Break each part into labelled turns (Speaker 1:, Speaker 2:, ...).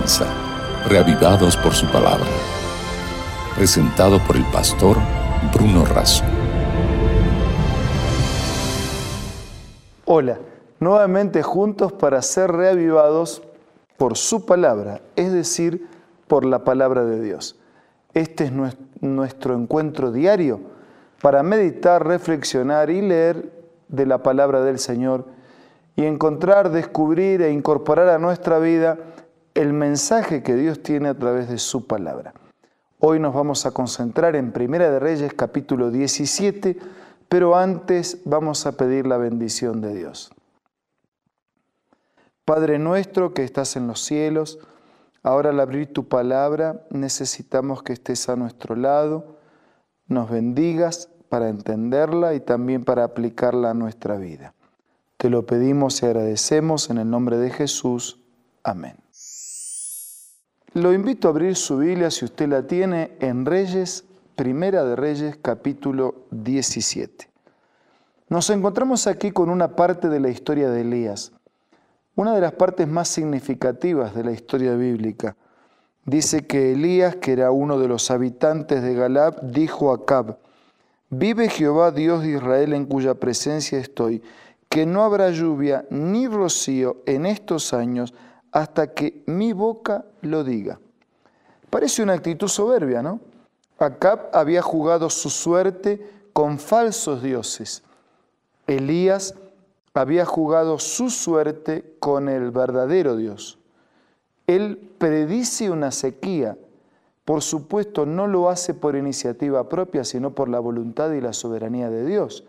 Speaker 1: comienza, Reavivados por su palabra. Presentado por el pastor Bruno Razo.
Speaker 2: Hola, nuevamente juntos para ser reavivados por su palabra, es decir, por la palabra de Dios. Este es nuestro encuentro diario para meditar, reflexionar y leer de la palabra del Señor y encontrar, descubrir e incorporar a nuestra vida el mensaje que Dios tiene a través de su palabra. Hoy nos vamos a concentrar en Primera de Reyes, capítulo 17, pero antes vamos a pedir la bendición de Dios. Padre nuestro que estás en los cielos, ahora al abrir tu palabra necesitamos que estés a nuestro lado, nos bendigas para entenderla y también para aplicarla a nuestra vida. Te lo pedimos y agradecemos en el nombre de Jesús. Amén. Lo invito a abrir su Biblia, si usted la tiene, en Reyes, Primera de Reyes, capítulo 17. Nos encontramos aquí con una parte de la historia de Elías, una de las partes más significativas de la historia bíblica. Dice que Elías, que era uno de los habitantes de Galad, dijo a Acab: «Vive Jehová Dios de Israel, en cuya presencia estoy, que no habrá lluvia ni rocío en estos años hasta que mi boca lo diga». Parece una actitud soberbia, ¿no? Acab había jugado su suerte con falsos dioses. Elías había jugado su suerte con el verdadero Dios. Él predice una sequía. Por supuesto, no lo hace por iniciativa propia, sino por la voluntad y la soberanía de Dios.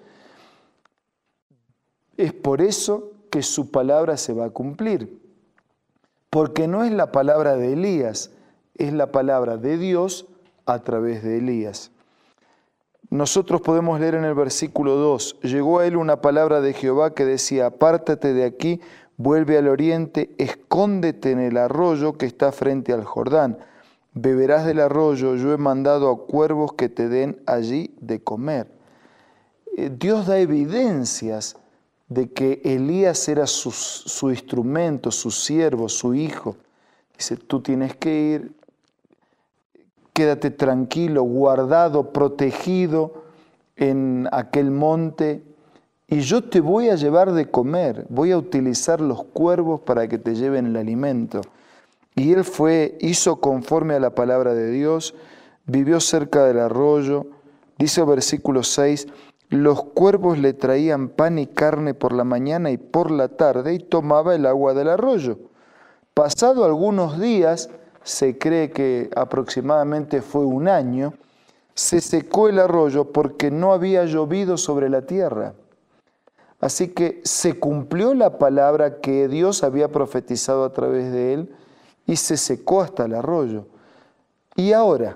Speaker 2: Es por eso que su palabra se va a cumplir. Porque no es la palabra de Elías, es la palabra de Dios a través de Elías. Nosotros podemos leer en el versículo 2, llegó a él una palabra de Jehová que decía: apártate de aquí, vuelve al oriente, escóndete en el arroyo que está frente al Jordán. Beberás del arroyo, yo he mandado a cuervos que te den allí de comer. Dios da evidencias de que Elías era su instrumento, su siervo, su hijo. Dice, tú tienes que ir, quédate tranquilo, guardado, protegido en aquel monte, y yo te voy a llevar de comer, voy a utilizar los cuervos para que te lleven el alimento. Y él hizo conforme a la palabra de Dios, vivió cerca del arroyo. Dice el versículo 6, los cuervos le traían pan y carne por la mañana y por la tarde, y tomaba el agua del arroyo. Pasado algunos días, se cree que aproximadamente fue un año, se secó el arroyo porque no había llovido sobre la tierra. Así que se cumplió la palabra que Dios había profetizado a través de él y se secó hasta el arroyo. Y ahora,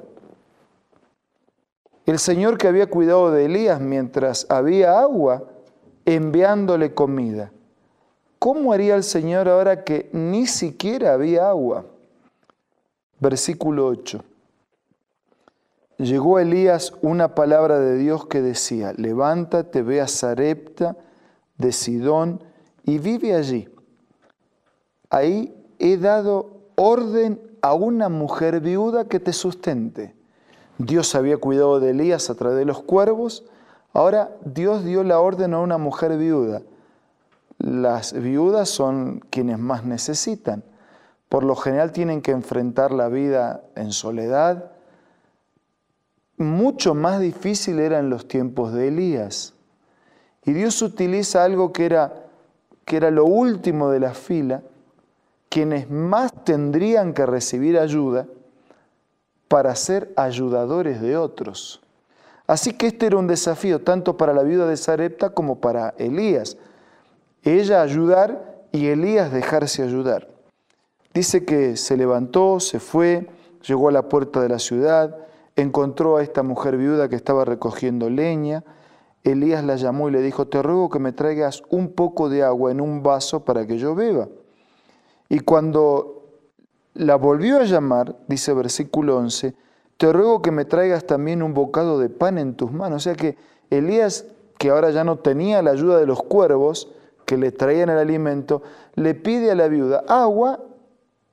Speaker 2: el Señor que había cuidado de Elías mientras había agua, enviándole comida. ¿Cómo haría el Señor ahora que ni siquiera había agua? Versículo 8. Llegó a Elías una palabra de Dios que decía: levántate, ve a Sarepta de Sidón y vive allí. Ahí he dado orden a una mujer viuda que te sustente. Dios había cuidado de Elías a través de los cuervos. Ahora Dios dio la orden a una mujer viuda. Las viudas son quienes más necesitan. Por lo general tienen que enfrentar la vida en soledad. Mucho más difícil era en los tiempos de Elías. Y Dios utiliza algo que era lo último de la fila, quienes más tendrían que recibir ayuda para ser ayudadores de otros. Así que este era un desafío tanto para la viuda de Sarepta como para Elías. Ella ayudar y Elías dejarse ayudar. Dice que se levantó, se fue, llegó a la puerta de la ciudad, encontró a esta mujer viuda que estaba recogiendo leña. Elías la llamó y le dijo: te ruego que me traigas un poco de agua en un vaso para que yo beba. Y cuando la volvió a llamar, dice versículo 11, te ruego que me traigas también un bocado de pan en tus manos. O sea que Elías, que ahora ya no tenía la ayuda de los cuervos que le traían el alimento, le pide a la viuda agua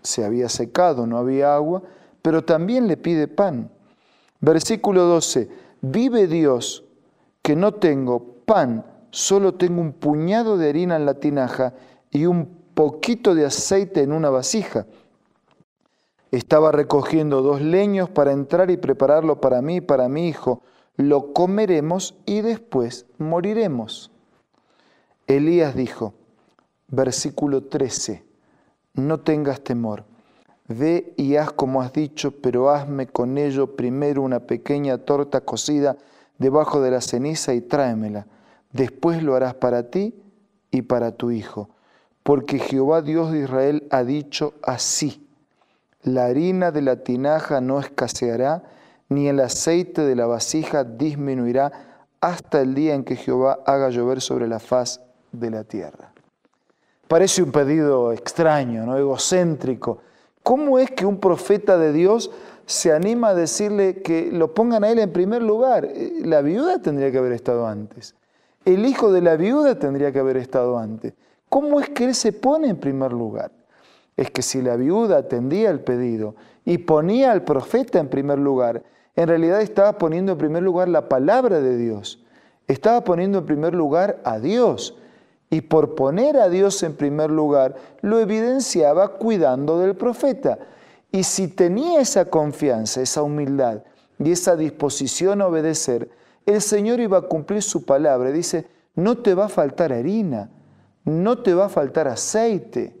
Speaker 2: se había secado, no había agua, pero también le pide pan. Versículo 12, vive Dios, que no tengo pan, solo tengo un puñado de harina en la tinaja y un poquito de aceite en una vasija. Estaba recogiendo 2 leños para entrar y prepararlo para mí y para mi hijo. Lo comeremos y después moriremos. Elías dijo, versículo 13, no tengas temor, ve y haz como has dicho, pero hazme con ello primero una pequeña torta cocida debajo de la ceniza y tráemela. Después lo harás para ti y para tu hijo, porque Jehová Dios de Israel ha dicho así. La harina de la tinaja no escaseará, ni el aceite de la vasija disminuirá hasta el día en que Jehová haga llover sobre la faz de la tierra. Parece un pedido extraño, ¿no? Egocéntrico. ¿Cómo es que un profeta de Dios se anima a decirle que lo pongan a él en primer lugar? La viuda tendría que haber estado antes. El hijo de la viuda tendría que haber estado antes. ¿Cómo es que él se pone en primer lugar? Es que si la viuda atendía el pedido y ponía al profeta en primer lugar, en realidad estaba poniendo en primer lugar la palabra de Dios. Estaba poniendo en primer lugar a Dios. Y por poner a Dios en primer lugar, lo evidenciaba cuidando del profeta. Y si tenía esa confianza, esa humildad y esa disposición a obedecer, el Señor iba a cumplir su palabra. Dice, no te va a faltar harina, no te va a faltar aceite.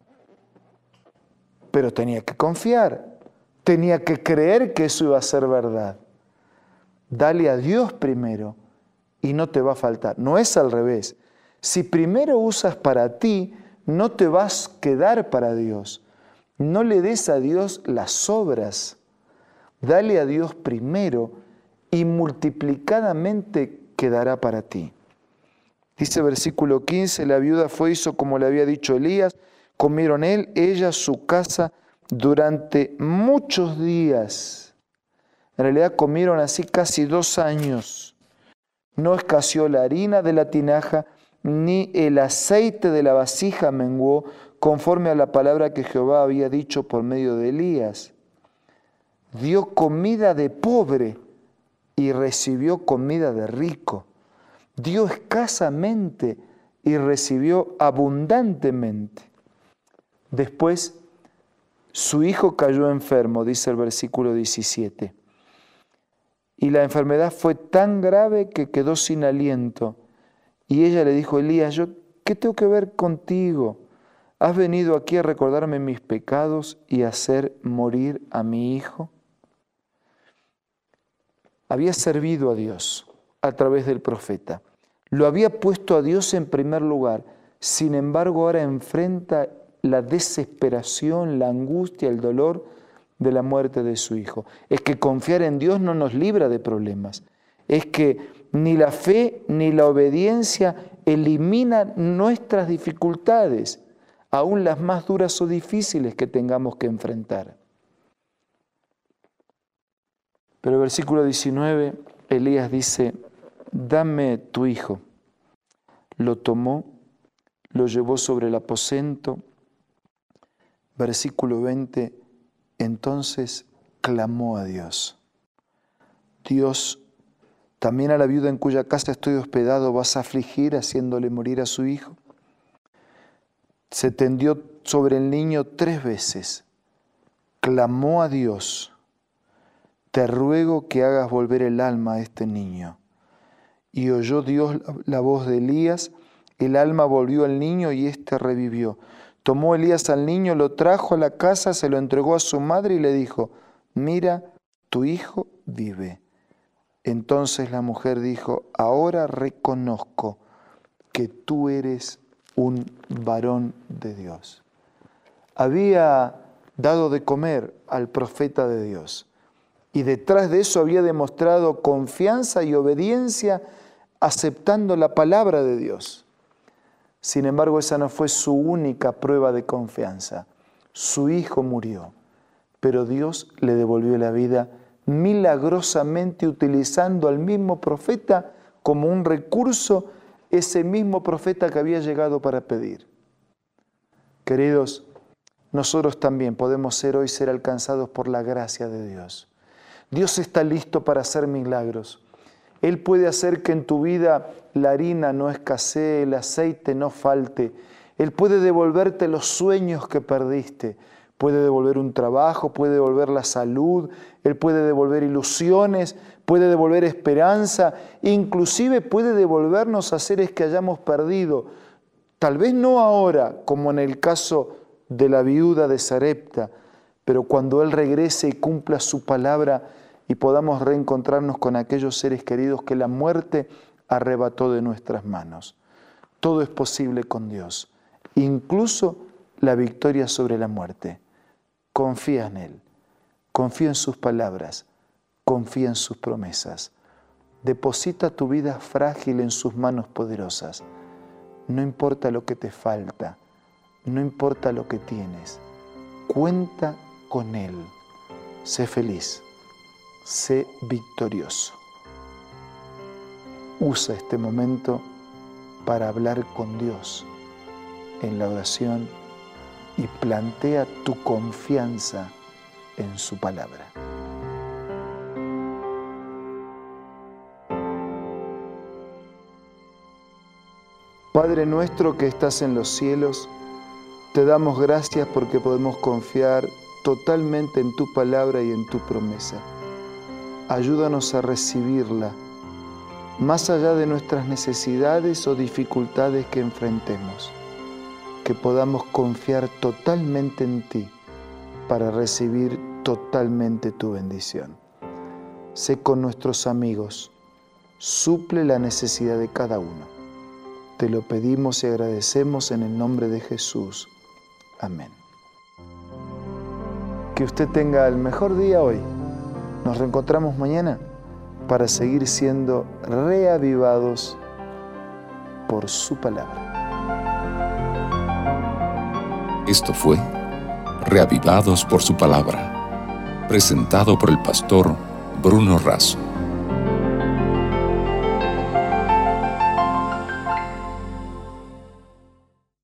Speaker 2: Pero tenía que confiar, tenía que creer que eso iba a ser verdad. Dale a Dios primero y no te va a faltar. No es al revés. Si primero usas para ti, no te vas a quedar para Dios. No le des a Dios las obras. Dale a Dios primero y multiplicadamente quedará para ti. Dice versículo 15, la viuda fue, hizo como le había dicho Elías, comieron él, ella, su casa, durante muchos días. En realidad comieron así casi 2 años. No escaseó la harina de la tinaja, ni el aceite de la vasija menguó, conforme a la palabra que Jehová había dicho por medio de Elías. Dio comida de pobre y recibió comida de rico. Dio escasamente y recibió abundantemente. Después, su hijo cayó enfermo, dice el versículo 17. Y la enfermedad fue tan grave que quedó sin aliento. Y ella le dijo, Elías, ¿qué tengo que ver contigo? ¿Has venido aquí a recordarme mis pecados y hacer morir a mi hijo? Había servido a Dios a través del profeta. Lo había puesto a Dios en primer lugar. Sin embargo, ahora enfrenta la desesperación, la angustia, el dolor de la muerte de su hijo. Es que confiar en Dios no nos libra de problemas. Es que ni la fe ni la obediencia eliminan nuestras dificultades, aún las más duras o difíciles que tengamos que enfrentar. Pero el versículo 19, Elías dice, dame tu hijo. Lo tomó, lo llevó sobre el aposento. Versículo 20, entonces clamó a Dios. Dios, también a la viuda en cuya casa estoy hospedado vas a afligir haciéndole morir a su hijo. Se tendió sobre el niño 3 veces. Clamó a Dios. Te ruego que hagas volver el alma a este niño. Y oyó Dios la voz de Elías. El alma volvió al niño y éste revivió. Tomó Elías al niño, lo trajo a la casa, se lo entregó a su madre y le dijo, mira, tu hijo vive. Entonces la mujer dijo, ahora reconozco que tú eres un varón de Dios. Había dado de comer al profeta de Dios y detrás de eso había demostrado confianza y obediencia aceptando la palabra de Dios. Sin embargo, esa no fue su única prueba de confianza. Su hijo murió, pero Dios le devolvió la vida milagrosamente utilizando al mismo profeta como un recurso, ese mismo profeta que había llegado para pedir. Queridos, nosotros también podemos ser alcanzados por la gracia de Dios. Dios está listo para hacer milagros. Él puede hacer que en tu vida la harina no escasee, el aceite no falte. Él puede devolverte los sueños que perdiste. Puede devolver un trabajo, puede devolver la salud, Él puede devolver ilusiones, puede devolver esperanza, inclusive puede devolvernos a seres que hayamos perdido. Tal vez no ahora, como en el caso de la viuda de Sarepta, pero cuando Él regrese y cumpla su palabra y podamos reencontrarnos con aquellos seres queridos que la muerte arrebató de nuestras manos. Todo es posible con Dios, incluso la victoria sobre la muerte. Confía en Él, confía en sus palabras, confía en sus promesas. Deposita tu vida frágil en sus manos poderosas. No importa lo que te falta, no importa lo que tienes, cuenta con Él. Sé feliz, sé victorioso. Usa este momento para hablar con Dios en la oración y plantea tu confianza en su palabra. Padre nuestro que estás en los cielos, te damos gracias porque podemos confiar totalmente en tu palabra y en tu promesa. Ayúdanos a recibirla, más allá de nuestras necesidades o dificultades que enfrentemos, que podamos confiar totalmente en ti para recibir totalmente tu bendición. Sé con nuestros amigos, suple la necesidad de cada uno. Te lo pedimos y agradecemos en el nombre de Jesús. Amén. Que usted tenga el mejor día hoy. Nos reencontramos mañana para seguir siendo reavivados por su palabra.
Speaker 1: Esto fue Reavivados por su palabra, presentado por el pastor Bruno Razo.